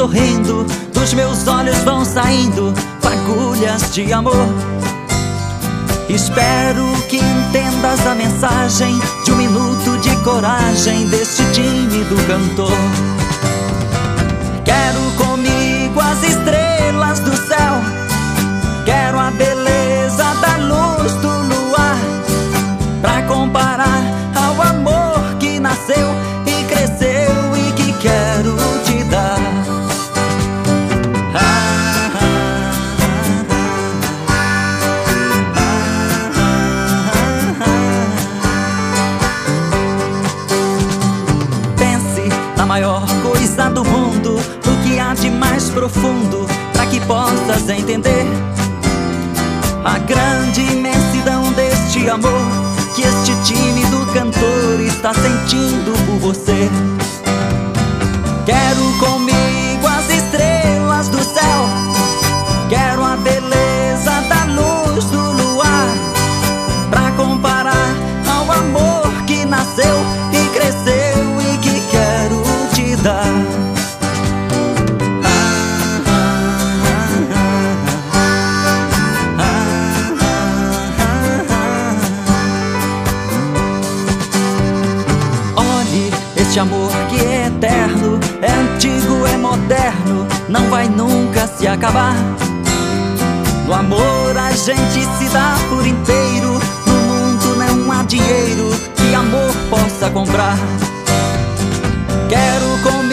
sorrindo, dos meus olhos vão saindo fagulhas de amor. Espero que entendas a mensagem de um minuto de coragem deste tímido cantor. Quero comigo as estrelas do céu, quero a beleza da luz do luar, pra comparar ao amor que nasceu e cresceu e que quero te dar. Pense na maior coisa do mundo, no que há de mais profundo, pra que possas entender a grande imensidão deste amor que este tímido cantor está sentindo por você. Quero comigo as estrelas do céu, quero a beleza da luz do luar, pra comparar ao amor que nasceu e cresceu e que quero te dar. Este amor que é eterno, é antigo, é moderno, não vai nunca se acabar. No amor a gente se dá por inteiro, no mundo não há dinheiro que amor possa comprar. Quero